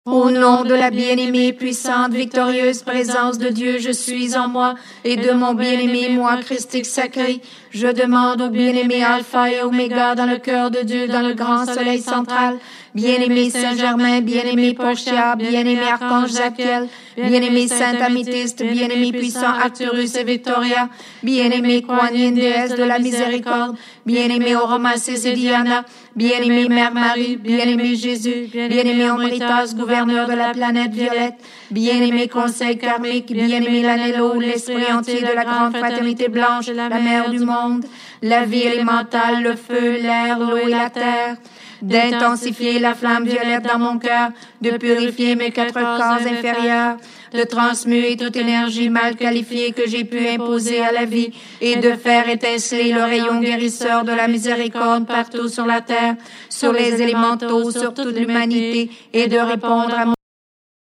Au nom de la bien-aimée, puissante, victorieuse présence de Dieu, je suis en moi, et de mon bien-aimé, moi, Christique sacré, je demande au bien-aimé Alpha et Oméga dans le cœur de Dieu, dans le grand soleil central, bien-aimé Saint-Germain, bien-aimé Portia, bien-aimé Archange Zachiel, bien-aimé Sainte Améthyste, bien-aimé puissant Arcturus et Victoria, bien-aimé Kuan Yin, déesse de la miséricorde, bien-aimé Oromasis et Diana, bien-aimé Mère Marie, bien-aimé Jésus, bien-aimé Omritas, gouverneur de la planète violette, bien-aimé Conseil karmique, bien-aimé l'Anello, l'esprit entier de la grande fraternité blanche, la mère du monde, la vie élémentale, le feu, l'air, l'eau et la terre, d'intensifier la flamme violette dans mon cœur, de purifier mes 4 corps inférieurs, de transmuer toute énergie mal qualifiée que j'ai pu imposer à la vie et de faire étinceler le rayon guérisseur de la miséricorde partout sur la terre, sur les élémentaux, sur toute l'humanité et de répondre à mon